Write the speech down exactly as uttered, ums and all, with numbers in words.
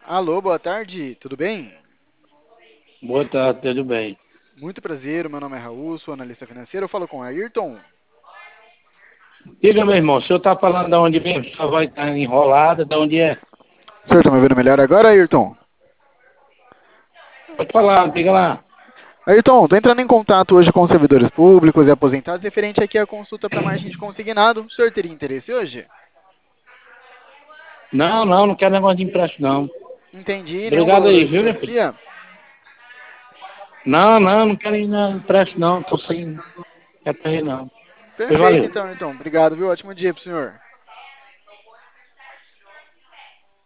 Alô, boa tarde, tudo bem? Boa tarde, tudo bem? Muito prazer, meu nome é Raul, sou analista financeiro, eu falo com Ayrton. Diga, meu irmão, o senhor está falando de onde mesmo? O senhor vai estar enrolado, de onde é? O senhor está me ouvindo melhor agora, Ayrton? Pode falar, diga lá. Ayrton, estou entrando em contato hoje com os servidores públicos e aposentados referente aqui à consulta para margem de consignado. O senhor teria interesse hoje? Não, não, não quero negócio de empréstimo, não. Entendi, nenhum Obrigado valor aí, hoje viu, meu filho? serviria? Não, não, não quero ir no empréstimo, não. Tô sem. Quero ter, não. Pois Perfeito, valeu. então, Ayrton. Obrigado, viu? Ótimo dia para o senhor.